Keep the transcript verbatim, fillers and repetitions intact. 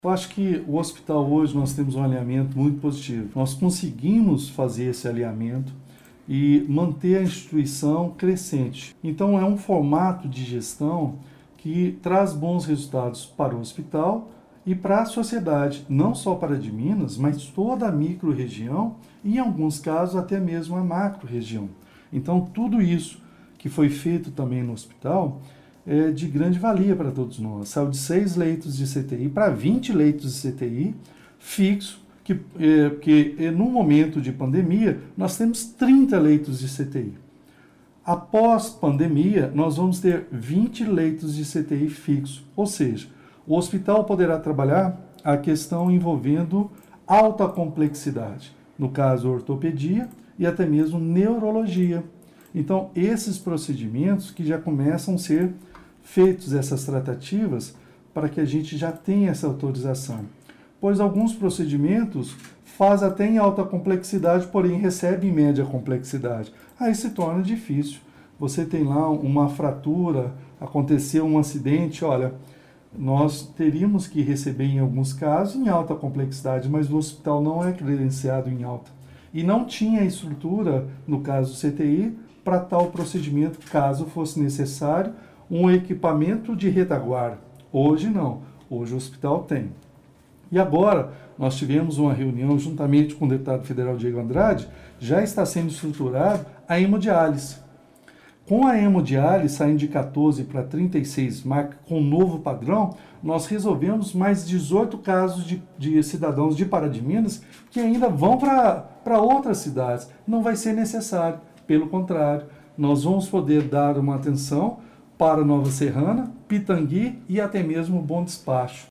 Eu acho que o hospital hoje nós temos um alinhamento muito positivo. Nós conseguimos fazer esse alinhamento e manter a instituição crescente. Então é um formato de gestão que traz bons resultados para o hospital e para a sociedade, não só para a de Minas, mas toda a micro-região e em alguns casos até mesmo a macro-região. Então tudo isso que foi feito também no hospital é de grande valia para todos nós. Saiu de seis leitos de C T I para vinte leitos de C T I fixo, que, é, que é, no momento de pandemia nós temos trinta leitos de C T I. Após pandemia, nós vamos ter vinte leitos de C T I fixo, ou seja, o hospital poderá trabalhar a questão envolvendo alta complexidade, no caso ortopedia e até mesmo neurologia. Então, esses procedimentos que já começam a ser feitos, essas tratativas, para que a gente já tenha essa autorização. Pois alguns procedimentos faz até em alta complexidade, porém recebe em média complexidade. Aí se torna difícil. Você tem lá uma fratura, aconteceu um acidente, olha, nós teríamos que receber em alguns casos em alta complexidade, mas o hospital não é credenciado em alta. E não tinha estrutura, no caso do C T I, para tal procedimento, caso fosse necessário, um equipamento de retaguarda. Hoje não, hoje o hospital tem. E agora, nós tivemos uma reunião juntamente com o deputado federal Diego Andrade, já está sendo estruturado a hemodiálise. Com a hemodiálise saindo de quatorze para trinta e seis marca com o novo padrão, nós resolvemos mais dezoito casos de, de cidadãos de Pará de Minas que ainda vão para outras cidades. Não vai ser necessário, pelo contrário, nós vamos poder dar uma atenção para Nova Serrana, Pitangui e até mesmo Bom Despacho.